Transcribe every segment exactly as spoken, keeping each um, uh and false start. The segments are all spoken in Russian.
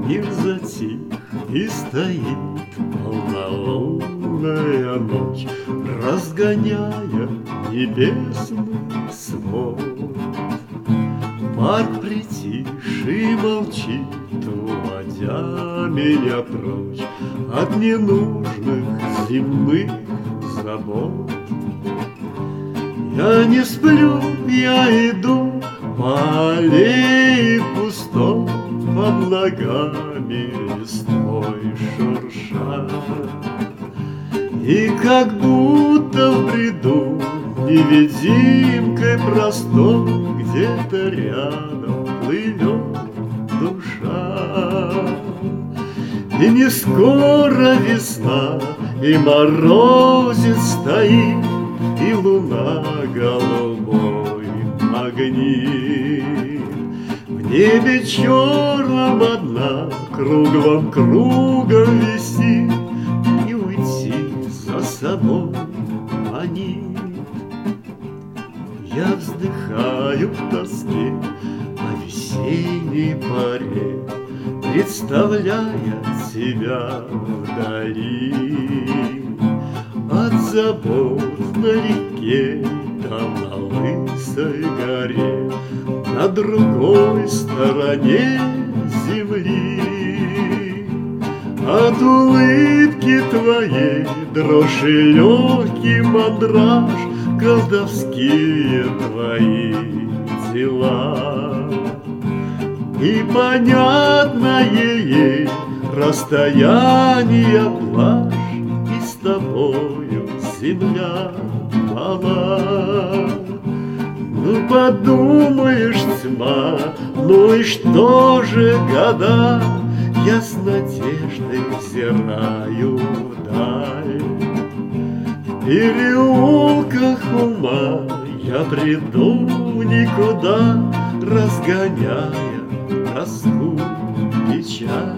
Мир затих и стоит полнолунная ночь, разгоняя небесный свод. Парк притих и молчит, уводя меня прочь от ненужных земных забот. Я не сплю, я иду по аллее пустой, под ногами листвой шурша. И как будто в бреду невидимкой простой где-то рядом плывет душа. И не скоро весна, и морозец стоит, и луна голубой магнит. В небе черном одна кругом кругом висит, и уйти за собой манит. Я вздыхаю в тоске по весенней поре, представляя себя вдали от забот на реке, там на лысой горе, на другой стороне земли. От улыбки твоей дрожь и легкий мандраж, колдовские твои дела. И понятное ей расстояние плаж, и с тобою земля мала. Ну, подумаешь, тьма, ну и что же года, я с надеждой взираю вдаль. В переулках ума я приду никуда, разгоняя тоску, печаль.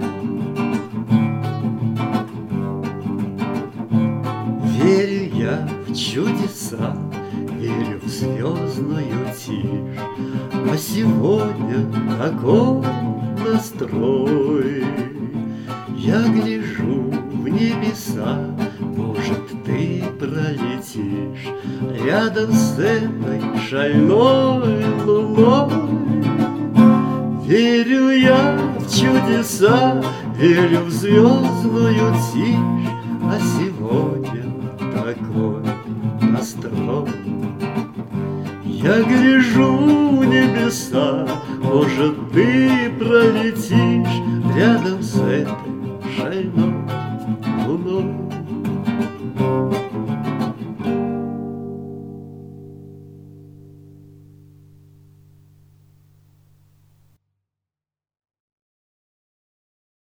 Верю я в чудеса, верю в звездную тишь, а сегодня такой настрой. Я гляжу в небеса, может, ты пролетишь рядом с этой шальной луной. Верю я в чудеса, верю в звездную тишь, а сегодня такой настрой. Я гляжу в небеса, может, ты пролетишь рядом с этой шальной луной.